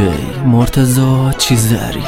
دیجی مرتضی چیزری.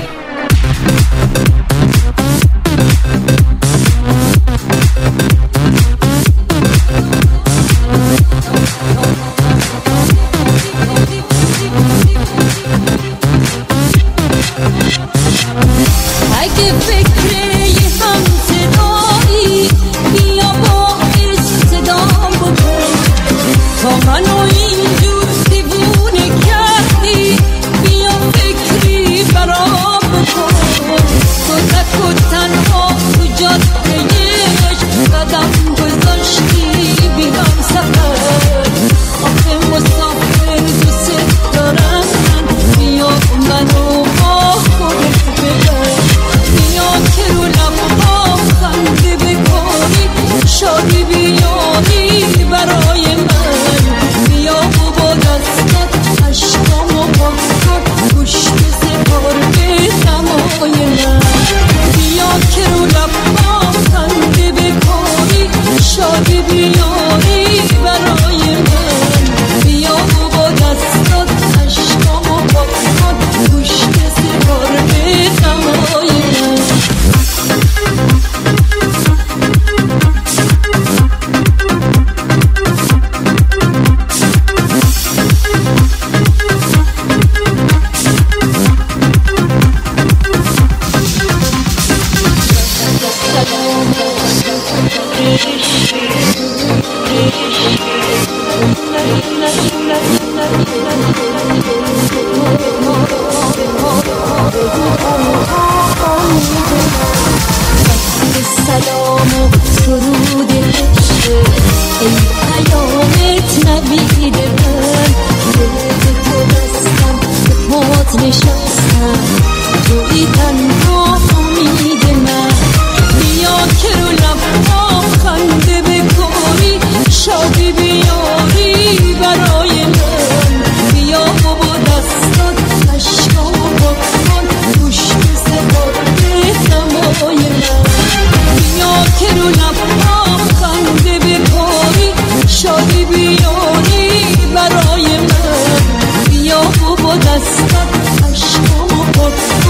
اگه فکر یه همصدایی بیا باعث صدام بکن، تا منو اینجور دیوونه کردی بیا فکری برام بکن. تو تک و تنها تو جاده عشق قدم گذاشتی بیام سفر، آخه مسافر دوست دارم من، بیا منو با خودت ببر. بیا که رو لبام خنده بکنی، شادی بیاری برای من. بیا و با دستت عشقامو پاک کن، گوشت سپار به دمای من. بیا که رو لبام خنده بکنی، شادی بیاری برای من. بیا و با دستت عشقامو پاک کن، گوشت سپار به دمای من. سلام و سرود عشق، ای پیامت نوید من. دل تو بستم به پات نشستم، توی تنها امید من. بیا که رو لبام خنده بکنی، شادی بیاری برای من. بیا و با دستات عشقامو پاک کن، گوشت سپار به دمای من. بیا که رو لبام خنده بکنی، شادی بیاری برای من. بیا و با دستات عشقامو پاک